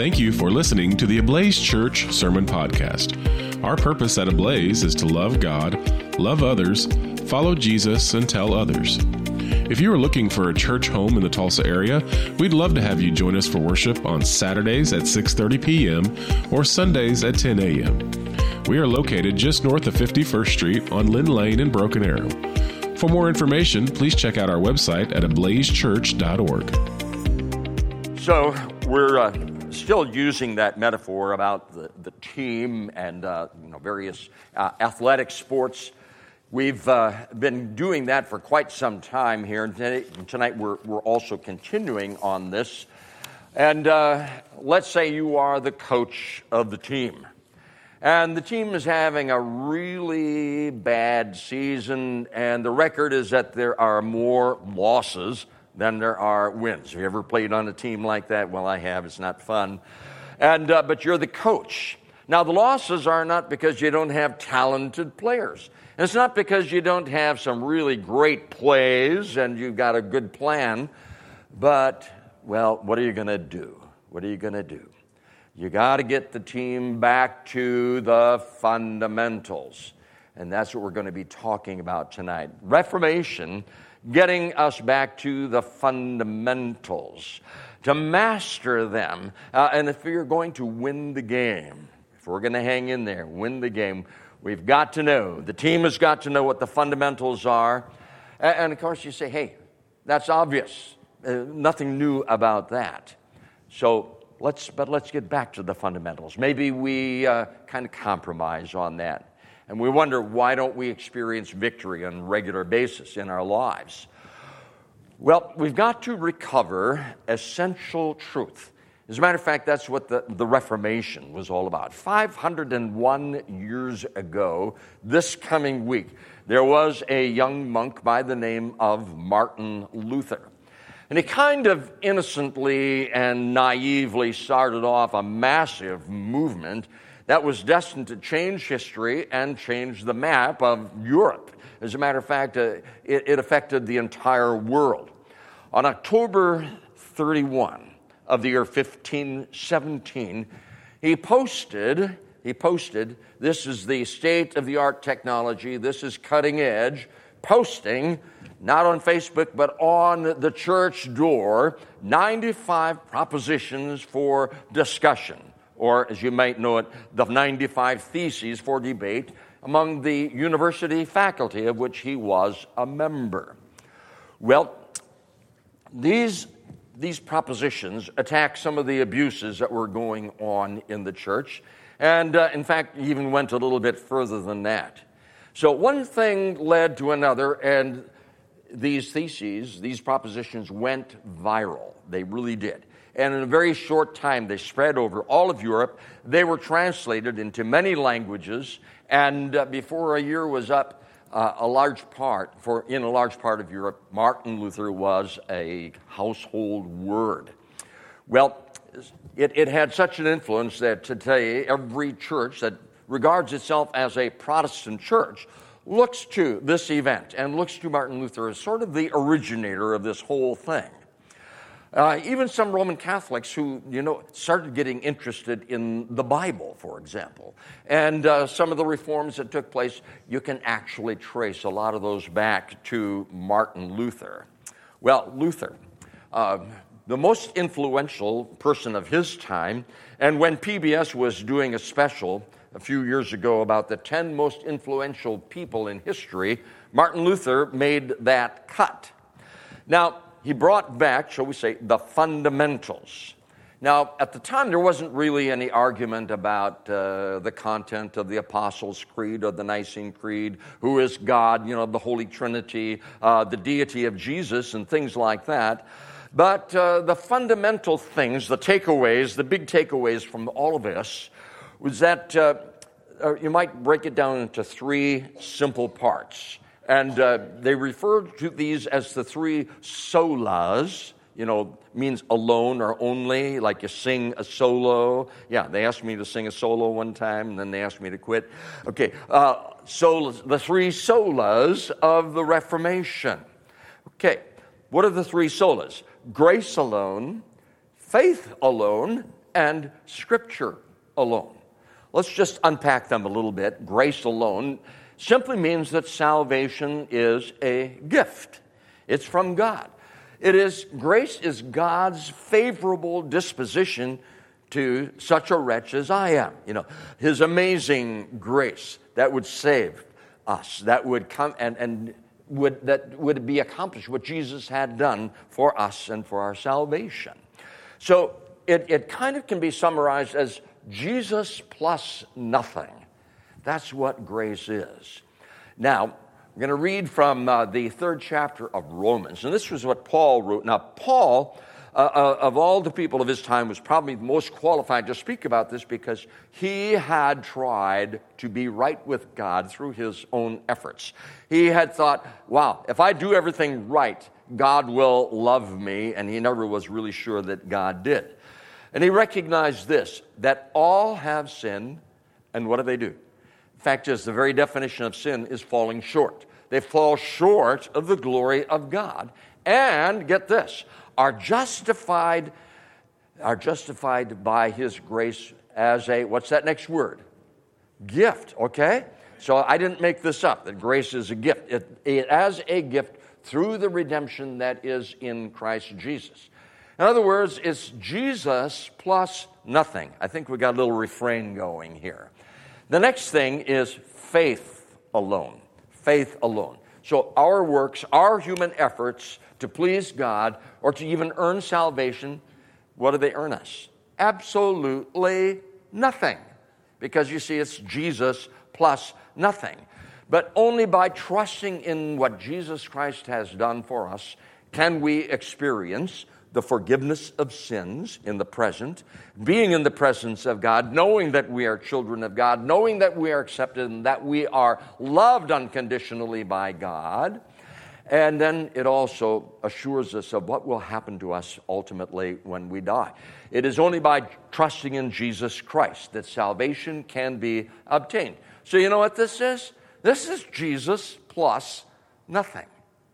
Thank you for listening to the Ablaze Church Sermon Podcast. Our purpose at Ablaze is to love God, love others, follow Jesus, and tell others. If you are looking for a church home in the Tulsa area, we'd love to have you join us for worship on Saturdays at 6:30 p.m. or Sundays at 10 a.m. We are located just north of 51st Street on Lynn Lane in Broken Arrow. For more information, please check out our website at ablazechurch.org. So we're still using that metaphor about the team and various athletic sports. We've been doing that for quite some time here. Tonight we're also continuing on this. And let's say you are the coach of the team. And the team is having a really bad season, and the record is that there are more losses than there are wins. Have you ever played on a team like that? Well, I have. It's not fun. And but you're the coach. Now, the losses are not because you don't have talented players. And it's not because you don't have some really great plays and you've got a good plan. But, well, what are you going to do? What are you going to do? You got to get the team back to the fundamentals. And that's what we're going to be talking about tonight. Reformation, getting us back to the fundamentals, to master them. And if you're going to win the game, if we're going to hang in there, win the game, we've got to know, the team has got to know what the fundamentals are. And of course you say, hey, that's obvious. Nothing new about that. So let's get back to the fundamentals. Maybe we kind of compromise on that. And we wonder, why don't we experience victory on a regular basis in our lives? Well, we've got to recover essential truth. As a matter of fact, that's what the Reformation was all about. 501 years ago, this coming week, there was a young monk by the name of Martin Luther. And he kind of innocently and naively started off a massive movement that was destined to change history and change the map of Europe. As a matter of fact, it affected the entire world. On October 31 of the year 1517, he posted, this is the state-of-the-art technology, this is cutting edge, posting, not on Facebook, but on the church door, 95 propositions for discussion, or as you might know it, the 95 theses for debate among the university faculty of which he was a member. Well, these propositions attack some of the abuses that were going on in the church, and in fact, even went a little bit further than that. So one thing led to another, and these theses, these propositions went viral. They really did. And in a very short time, they spread over all of Europe. They were translated into many languages, and before a year was up, in a large part of Europe, Martin Luther was a household word. Well, it had such an influence that today every church that regards itself as a Protestant church looks to this event and looks to Martin Luther as sort of the originator of this whole thing. Even some Roman Catholics who, started getting interested in the Bible, for example. And some of the reforms that took place, you can actually trace a lot of those back to Martin Luther. Well, Luther, the most influential person of his time, and when PBS was doing a special a few years ago about the 10 most influential people in history, Martin Luther made that cut. Now, he brought back, shall we say, the fundamentals. Now, at the time, there wasn't really any argument about the content of the Apostles' Creed or the Nicene Creed, who is God, the Holy Trinity, the deity of Jesus, and things like that. But the fundamental things, the takeaways, the big takeaways from all of this, was that you might break it down into three simple parts. And they refer to these as the three solas, means alone or only, like you sing a solo. Yeah, they asked me to sing a solo one time, and then they asked me to quit. Okay, the three solas of the Reformation. Okay, what are the three solas? Grace alone, faith alone, and Scripture alone. Let's just unpack them a little bit. Grace alone simply means that salvation is a gift. It's from God. Grace is God's favorable disposition to such a wretch as I am. His amazing grace that would save us, that would come and would be accomplished, what Jesus had done for us and for our salvation. So it kind of can be summarized as Jesus plus nothing. That's what grace is. Now, I'm going to read from the 3rd chapter of Romans. And this was what Paul wrote. Now, Paul, of all the people of his time, was probably the most qualified to speak about this because he had tried to be right with God through his own efforts. He had thought, wow, if I do everything right, God will love me. And he never was really sure that God did. And he recognized this, that all have sinned, and what do? Fact is, the very definition of sin is falling short. They fall short of the glory of God. And get this, are justified by his grace as a, what's that next word? Gift, okay? So I didn't make this up, that grace is a gift. As a gift through the redemption that is in Christ Jesus. In other words, it's Jesus plus nothing. I think we got a little refrain going here. The next thing is faith alone. Faith alone. So our works, our human efforts to please God or to even earn salvation, what do they earn us? Absolutely nothing. Because you see, it's Jesus plus nothing. But only by trusting in what Jesus Christ has done for us can we experience the forgiveness of sins in the present, being in the presence of God, knowing that we are children of God, knowing that we are accepted and that we are loved unconditionally by God. And then it also assures us of what will happen to us ultimately when we die. It is only by trusting in Jesus Christ that salvation can be obtained. So you know what this is? This is Jesus plus nothing,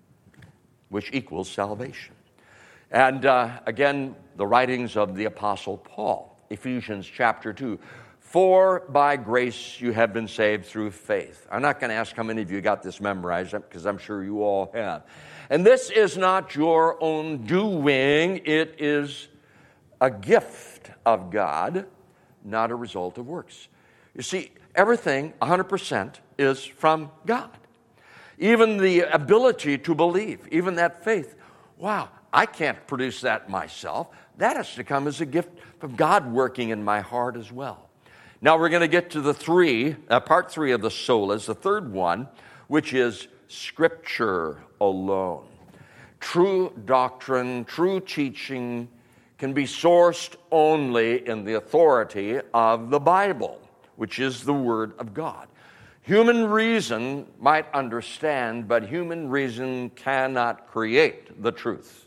which equals salvation. And again, the writings of the Apostle Paul, Ephesians chapter 2. For by grace you have been saved through faith. I'm not going to ask how many of you got this memorized, because I'm sure you all have. And this is not your own doing. It is a gift of God, not a result of works. You see, everything, 100%, is from God. Even the ability to believe, even that faith. Wow, I can't produce that myself. That has to come as a gift of God working in my heart as well. Now we're going to get to part 3 of the solas, the third one, which is Scripture alone. True doctrine, true teaching can be sourced only in the authority of the Bible, which is the Word of God. Human reason might understand, but human reason cannot create the truth.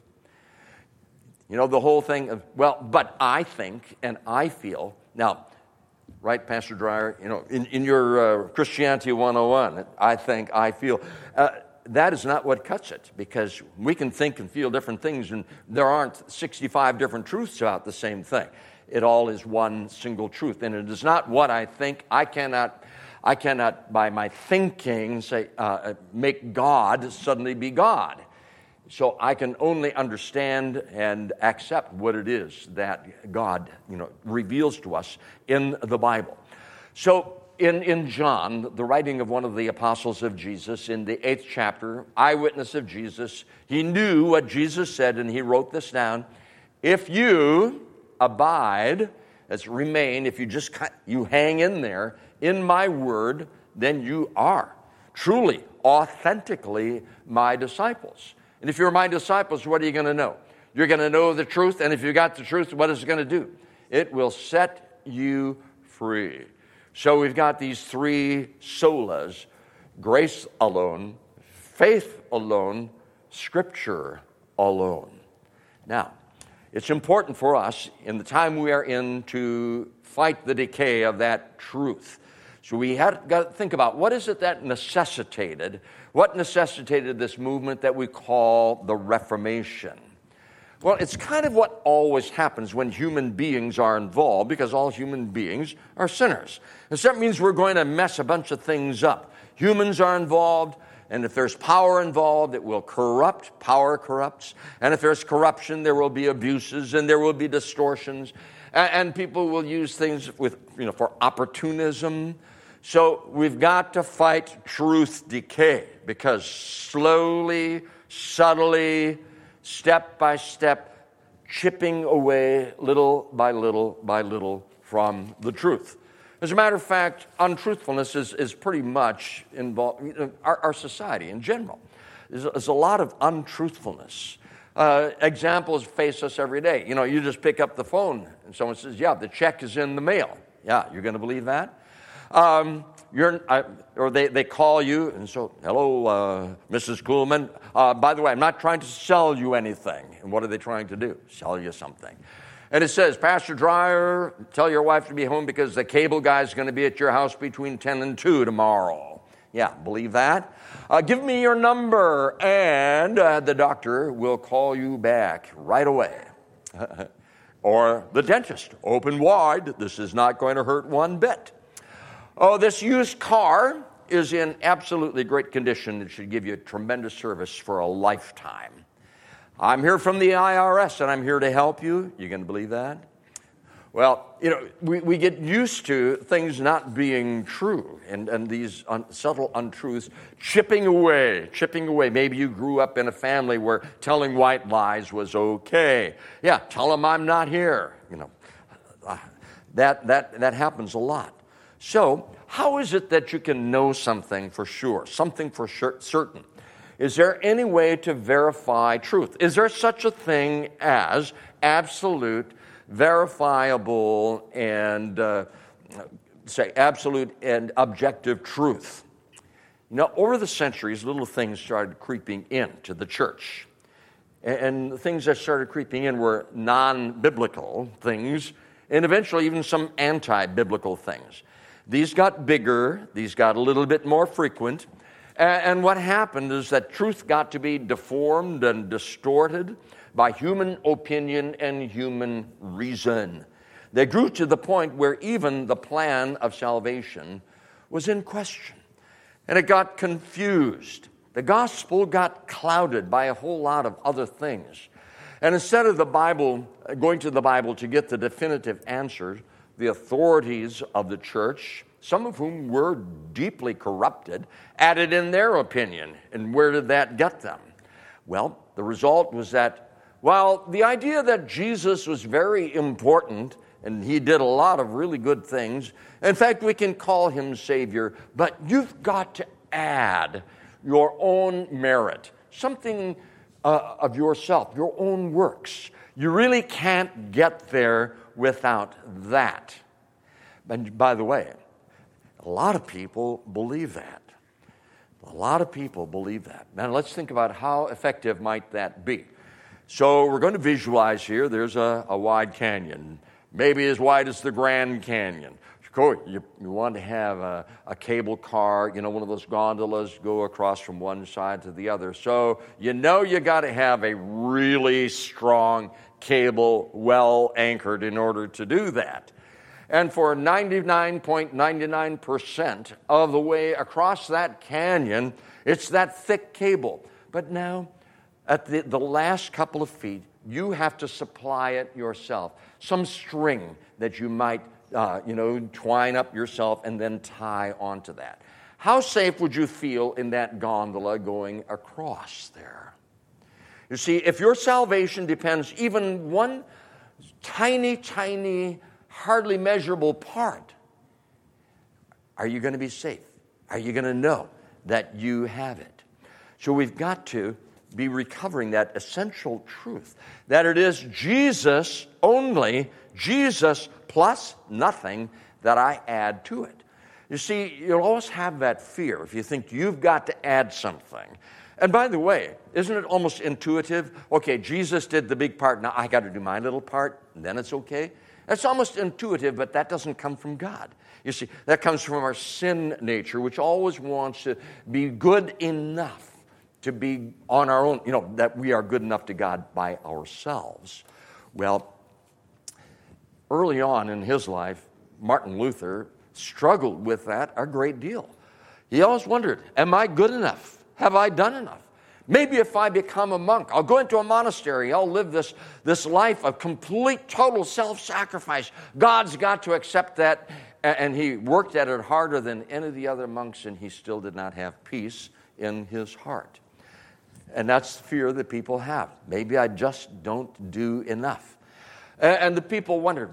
You know, the whole thing of, but I think and I feel. Now, right, Pastor Dreyer, you know, in your Christianity 101, I think, I feel, that is not what cuts it, because we can think and feel different things, and there aren't 65 different truths about the same thing. It all is one single truth, and it is not what I think. I cannot, by my thinking, say, make God suddenly be God. So I can only understand and accept what it is that God, reveals to us in the Bible. So in John, the writing of one of the apostles of Jesus, in the 8th chapter, eyewitness of Jesus, he knew what Jesus said, and he wrote this down. If you abide, as remain, if you hang in there, in my word, then you are truly, authentically my disciples. And if you're my disciples, what are you going to know? You're going to know the truth, and if you got the truth, what is it going to do? It will set you free. So we've got these 3 solas: grace alone, faith alone, Scripture alone. Now, it's important for us in the time we are in to fight the decay of that truth. So we got to think about, what is it that necessitated this movement that we call the Reformation? Well, it's kind of what always happens when human beings are involved, because all human beings are sinners. And so that means we're going to mess a bunch of things up. Humans are involved, and if there's power involved, it will corrupt. Power corrupts. And if there's corruption, there will be abuses, and there will be distortions. And people will use things with, for opportunism. So we've got to fight truth decay, because slowly, subtly, step by step, chipping away little by little by little from the truth. As a matter of fact, untruthfulness is pretty much involved. Our society in general. There's a lot of untruthfulness. Examples face us every day. You just pick up the phone and someone says, yeah, the check is in the mail. Yeah, you're going to believe that? Or they call you, and so, hello, Mrs. Kuhlman. By the way, I'm not trying to sell you anything. And what are they trying to do? Sell you something. And it says, Pastor Dreyer, tell your wife to be home because the cable guy's going to be at your house between 10 and 2 tomorrow. Yeah, believe that? Give me your number, and the doctor will call you back right away. Or the dentist, open wide. This is not going to hurt one bit. Oh, this used car is in absolutely great condition. It should give you tremendous service for a lifetime. I'm here from the IRS, and I'm here to help you. You going to believe that? Well, we get used to things not being true, and these subtle untruths chipping away. Maybe you grew up in a family where telling white lies was okay. Yeah, tell them I'm not here. That happens a lot. So, how is it that you can know something for sure, something for certain? Is there any way to verify truth? Is there such a thing as absolute, verifiable, and absolute and objective truth? Over the centuries, little things started creeping into the church. And the things that started creeping in were non-biblical things, and eventually even some anti-biblical things. These got bigger, these got a little bit more frequent, and what happened is that truth got to be deformed and distorted by human opinion and human reason. They grew to the point where even the plan of salvation was in question, and it got confused. The gospel got clouded by a whole lot of other things. And instead of going to the Bible to get the definitive answers, the authorities of the church, some of whom were deeply corrupted, added in their opinion. And where did that get them? Well, the result was that, the idea that Jesus was very important and he did a lot of really good things. In fact, we can call him Savior, but you've got to add your own merit, something of yourself, your own works. You really can't get there without that. And by the way, a lot of people believe that. Now let's think about how effective might that be. So we're going to visualize here, there's a wide canyon, maybe as wide as the Grand Canyon. You want to have a cable car, one of those gondolas go across from one side to the other. So you got to have a really strong cable, well anchored in order to do that. And for 99.99% of the way across that canyon, it's that thick cable. But now, at the last couple of feet, you have to supply it yourself. Some string that you might twine up yourself and then tie onto that. How safe would you feel in that gondola going across there? You see, if your salvation depends even one tiny, hardly measurable part, are you going to be safe? Are you going to know that you have it? So we've got to be recovering that essential truth, that it is Jesus only, Jesus plus nothing that I add to it. You see, you'll always have that fear if you think you've got to add something. And by the way, isn't it almost intuitive? Okay, Jesus did the big part, now I got to do my little part, and then it's okay? That's almost intuitive, but that doesn't come from God. You see, that comes from our sin nature, which always wants to be good enough to be on our own, that we are good enough to God by ourselves. Well, early on in his life, Martin Luther struggled with that a great deal. He always wondered, am I good enough? Have I done enough? Maybe if I become a monk, I'll go into a monastery, I'll live this life of complete, total self-sacrifice. God's got to accept that. And he worked at it harder than any of the other monks, and he still did not have peace in his heart. And that's the fear that people have. Maybe I just don't do enough. And the people wondered,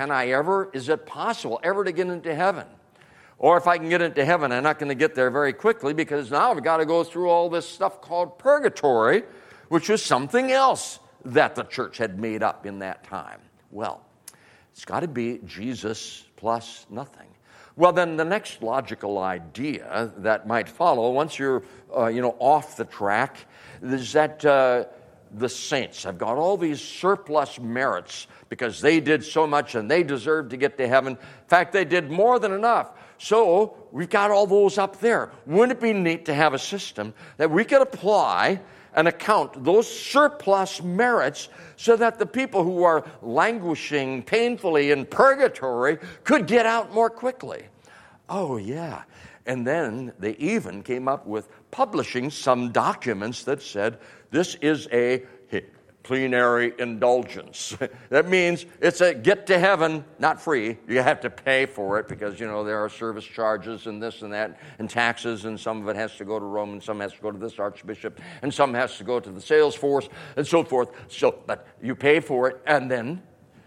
is it possible ever to get into heaven? Or if I can get into heaven, I'm not going to get there very quickly because now I've got to go through all this stuff called purgatory, which was something else that the church had made up in that time. Well, it's got to be Jesus plus nothing. Well, then the next logical idea that might follow once you're off the track is that the saints have got all these surplus merits because they did so much and they deserve to get to heaven. In fact, they did more than enough. So we've got all those up there. Wouldn't it be neat to have a system that we could apply and account those surplus merits so that the people who are languishing painfully in purgatory could get out more quickly? Oh, yeah. And then they even came up with publishing some documents that said this is a plenary indulgence. That means it's a get to heaven, not free. You have to pay for it because, there are service charges and this and that and taxes, and some of it has to go to Rome and some has to go to this archbishop and some has to go to the sales force and so forth. But you pay for it and then,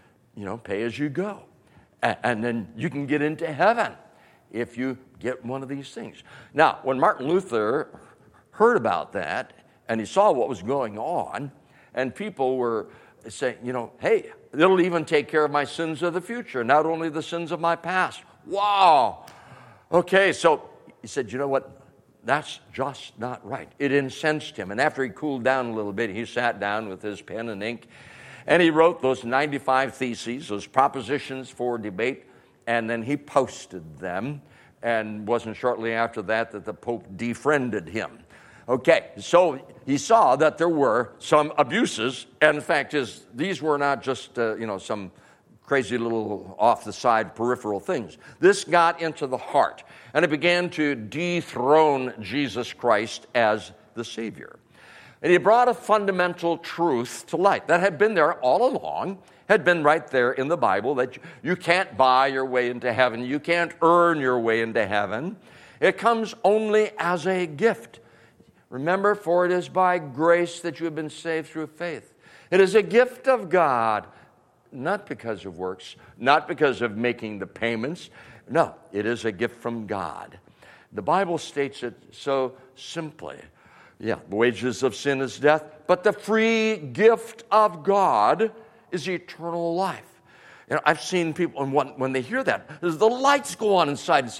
pay as you go. And then you can get into heaven if you get one of these things. Now, when Martin Luther heard about that and he saw what was going on, and people were saying, hey, it'll even take care of my sins of the future, not only the sins of my past. Wow. Okay, so he said, you know what? That's just not right. It incensed him. And after he cooled down a little bit, he sat down with his pen and ink, and he wrote those 95 theses, those propositions for debate, and then he posted them, and wasn't shortly after that the Pope defriended him. Okay, so he saw that there were some abuses, and in fact, these were not just, some crazy little off-the-side peripheral things. This got into the heart, and it began to dethrone Jesus Christ as the Savior. And he brought a fundamental truth to light that had been there all along, had been right there in the Bible, that you can't buy your way into heaven, you can't earn your way into heaven. It comes only as a gift. Remember, for it is by grace that you have been saved through faith. It is a gift of God, not because of works, not because of making the payments. No, it is a gift from God. The Bible states it so simply. Yeah, the wages of sin is death, but the free gift of God is eternal life. I've seen people, and when they hear that, the lights go on inside and say,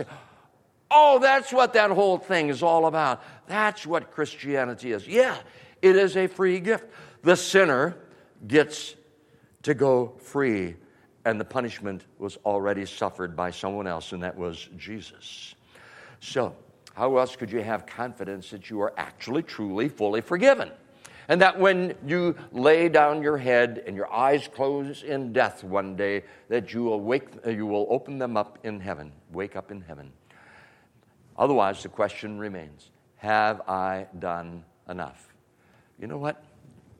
oh, that's what that whole thing is all about. That's what Christianity is. Yeah, it is a free gift. The sinner gets to go free, and the punishment was already suffered by someone else, and that was Jesus. So, how else could you have confidence that you are actually, truly, fully forgiven? And that when you lay down your head and your eyes close in death one day, that you will open them up in heaven, wake up in heaven. Otherwise, the question remains, have I done enough? You know what?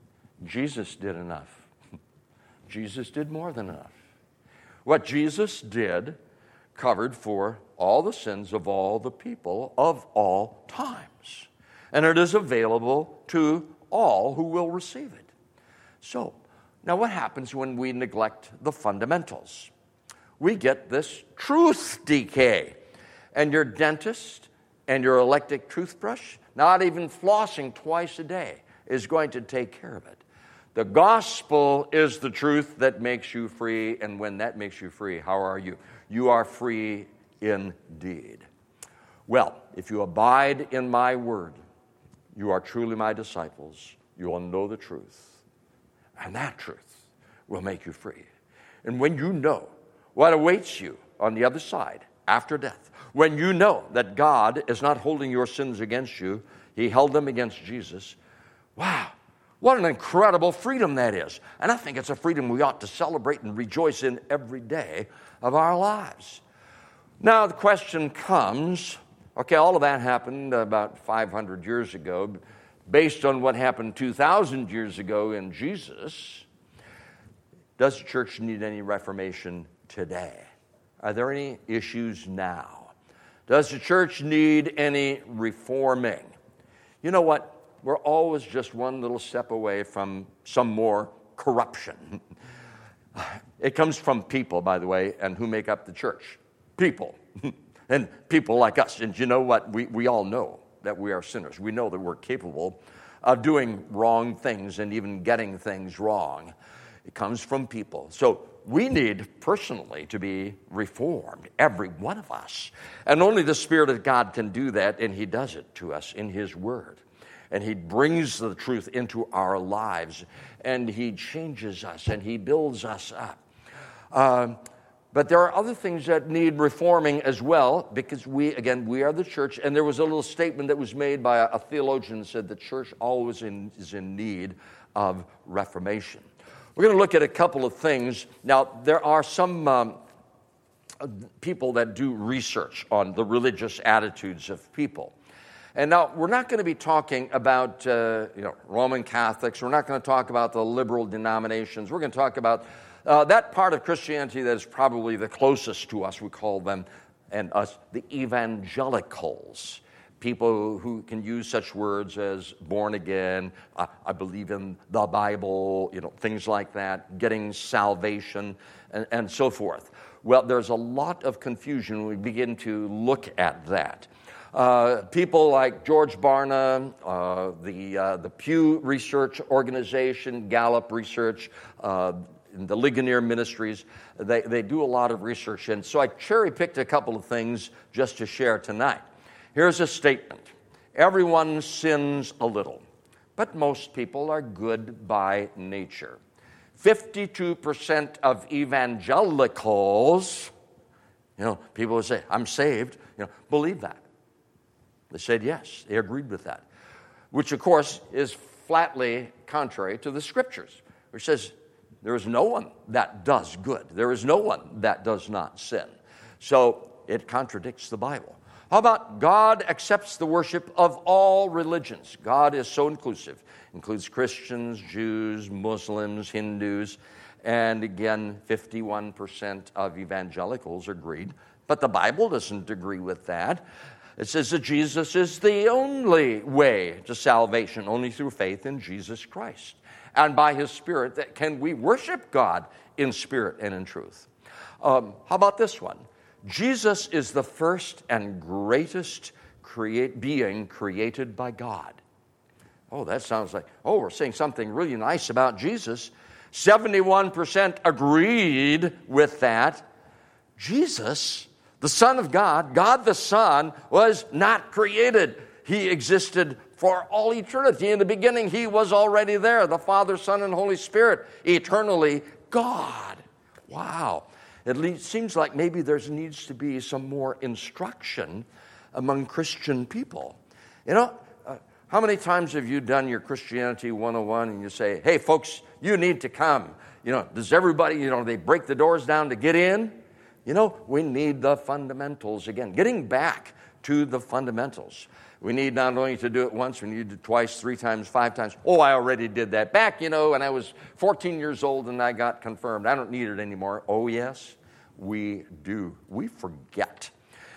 Jesus did enough. Jesus did more than enough. What Jesus did covered for all the sins of all the people of all times. And it is available to all who will receive it. So, now what happens when we neglect the fundamentals? We get this truth decay. And your dentist and your electric toothbrush, not even flossing twice a day, is going to take care of it. The gospel is the truth that makes you free, and when that makes you free, how are you? You are free indeed. Well, if you abide in my word, you are truly my disciples. You will know the truth, and that truth will make you free. And when you know what awaits you on the other side, after death, when you know that God is not holding your sins against you, He held them against Jesus. Wow, what an incredible freedom that is. And I think it's a freedom we ought to celebrate and rejoice in every day of our lives. Now the question comes, okay, all of that happened about 500 years ago. Based on what happened 2,000 years ago in Jesus, does the church need any reformation today? Are there any issues now? Does the church need any reforming? You know what? We're always just one little step away from some more corruption. It comes from people, by the way, and who make up the church. People. And people like us. And you know what? We all know that we are sinners. We know that we're capable of doing wrong things and even getting things wrong. It comes from people. So we need personally to be reformed, every one of us. And only the Spirit of God can do that, and He does it to us in His Word. And He brings the truth into our lives, and He changes us, and He builds us up. But there are other things that need reforming as well, because we are the church. And there was a little statement that was made by a theologian that said the church always is in need of reformation. We're going to look at a couple of things. Now, there are some people that do research on the religious attitudes of people. And now, we're not going to be talking about Roman Catholics. We're not going to talk about the liberal denominations. We're going to talk about that part of Christianity that is probably the closest to us. We call them, and us, the evangelicals. People who can use such words as born again, I believe in the Bible, things like that, getting salvation, and so forth. Well, there's a lot of confusion when we begin to look at that. People like George Barna, the Pew Research Organization, Gallup Research, the Ligonier Ministries, they do a lot of research. And so I cherry-picked a couple of things just to share tonight. Here's a statement. Everyone sins a little, but most people are good by nature. 52% of evangelicals, people who say, I'm saved, believe that. They said yes, they agreed with that, which of course is flatly contrary to the Scriptures, which says there is no one that does good. There is no one that does not sin. So it contradicts the Bible. How about God accepts the worship of all religions? God is so inclusive. Includes Christians, Jews, Muslims, Hindus, and again, 51% of evangelicals agreed. But the Bible doesn't agree with that. It says that Jesus is the only way to salvation, only through faith in Jesus Christ. And by His Spirit, that can we worship God in spirit and in truth. How about this one? Jesus is the first and greatest being created by God. Oh, that sounds like, we're saying something really nice about Jesus. 71% agreed with that. Jesus, the Son of God, God the Son, was not created. He existed for all eternity. In the beginning, He was already there. The Father, Son, and Holy Spirit, eternally God. Wow. It seems like maybe there needs to be some more instruction among Christian people. How many times have you done your Christianity 101 and you say, hey, folks, you need to come. Does everybody, they break the doors down to get in? We need the fundamentals again. Getting back to the fundamentals. We need not only to do it once, we need to do it twice, 3 times, 5 times. I already did that back, when I was 14 years old and I got confirmed. I don't need it anymore. Oh, yes, we do. We forget.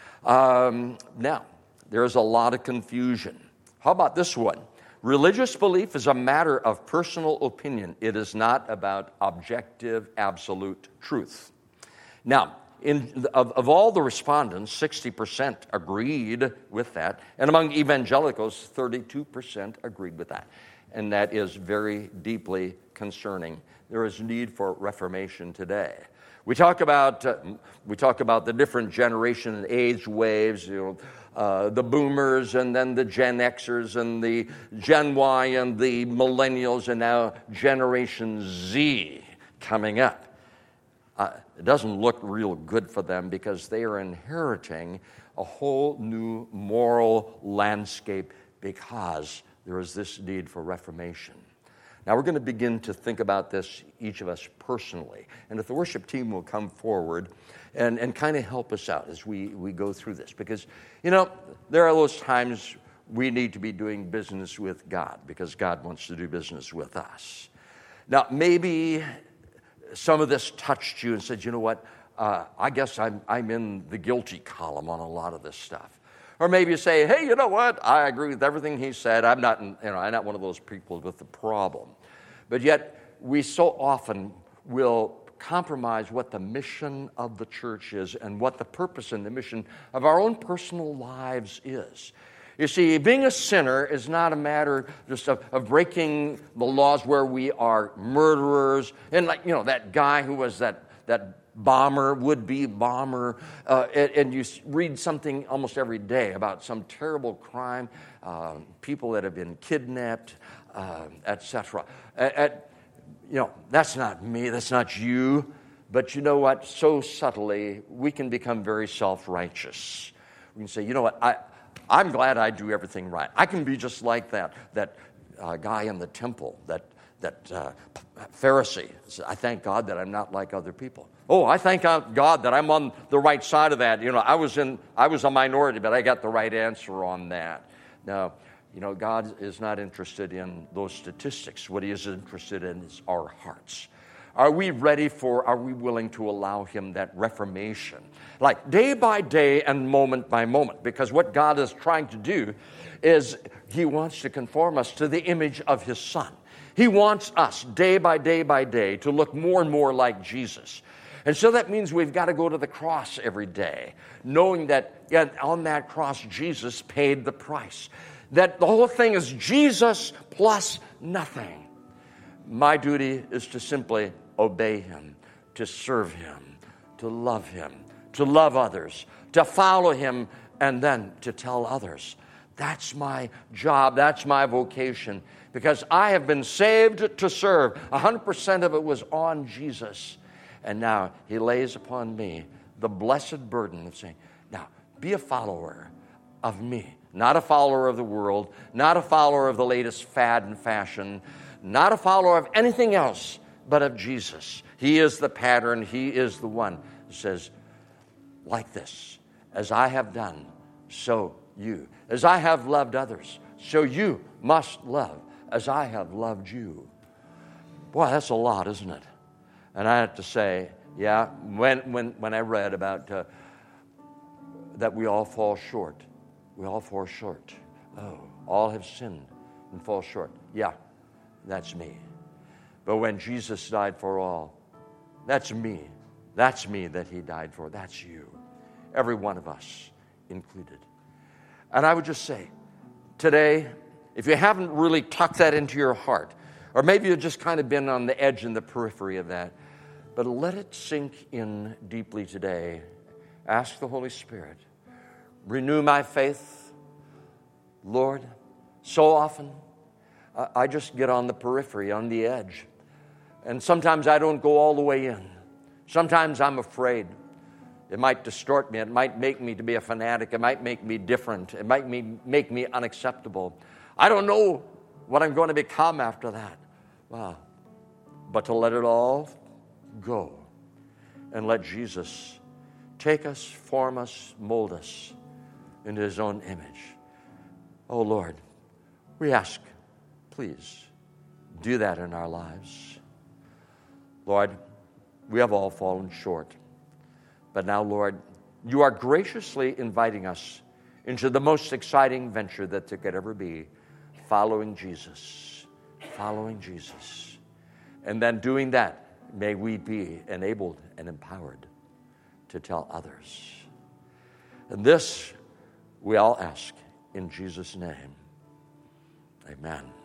Now, there's a lot of confusion. How about this one? Religious belief is a matter of personal opinion. It is not about objective, absolute truth. Now, of all the respondents, 60% agreed with that. And among evangelicals, 32% agreed with that. And that is very deeply concerning. There is need for reformation today. We talk about the different generation and age waves, the boomers and then the Gen Xers and the Gen Y and the millennials and now Generation Z coming up. It doesn't look real good for them because they are inheriting a whole new moral landscape because there is this need for reformation. Now we're going to begin to think about this, each of us personally. And if the worship team will come forward and kind of help us out as we go through this. Because, there are those times we need to be doing business with God because God wants to do business with us. Now, maybe some of this touched you and said, you know what, I guess I'm in the guilty column on a lot of this stuff. Or maybe you say, hey, you know what, I agree with everything he said. I'm not one of those people with the problem. But yet, we so often will compromise what the mission of the church is and what the purpose and the mission of our own personal lives is. You see, being a sinner is not a matter just of breaking the laws where we are murderers. And that guy who was that bomber, would-be bomber, and you read something almost every day about some terrible crime, people that have been kidnapped, etc. That's not me, that's not you. But you know what? So subtly, we can become very self-righteous. We can say, you know what, I'm glad I do everything right. I can be just like that guy in the temple, that Pharisee. I thank God that I'm not like other people. Oh, I thank God that I'm on the right side of that. I was a minority, but I got the right answer on that. Now, God is not interested in those statistics. What he is interested in is our hearts. Are we willing to allow him that reformation? Like day by day and moment by moment. Because what God is trying to do is he wants to conform us to the image of his Son. He wants us day by day to look more and more like Jesus. And so that means we've got to go to the cross every day, knowing that on that cross Jesus paid the price. That the whole thing is Jesus plus nothing. My duty is to simply obey him, to serve him, to love others, to follow him, and then to tell others. That's my job, that's my vocation, because I have been saved to serve. 100% of it was on Jesus. And now he lays upon me the blessed burden of saying, now be a follower of me. Not a follower of the world, not a follower of the latest fad and fashion, not a follower of anything else but of Jesus. He is the pattern. He is the one who says, like this, as I have done, so you. As I have loved others, so you must love as I have loved you. Boy, that's a lot, isn't it? And I have to say, yeah, when I read about that we all fall short. We all fall short. Oh, all have sinned and fall short. Yeah, that's me. But when Jesus died for all, that's me. That's me that he died for. That's you. Every one of us included. And I would just say, today, if you haven't really tucked that into your heart, or maybe you've just kind of been on the edge and the periphery of that, but let it sink in deeply today. Ask the Holy Spirit, renew my faith. Lord, so often I just get on the periphery, on the edge. And sometimes I don't go all the way in. Sometimes I'm afraid. It might distort me. It might make me to be a fanatic. It might make me different. It might make me unacceptable. I don't know what I'm going to become after that. Wow. But to let it all go and let Jesus take us, form us, mold us into his own image. Oh, Lord, we ask, please, do that in our lives. Lord, we have all fallen short. But now, Lord, you are graciously inviting us into the most exciting venture that there could ever be, following Jesus. Following Jesus. And then doing that, may we be enabled and empowered to tell others. And this we all ask in Jesus' name. Amen.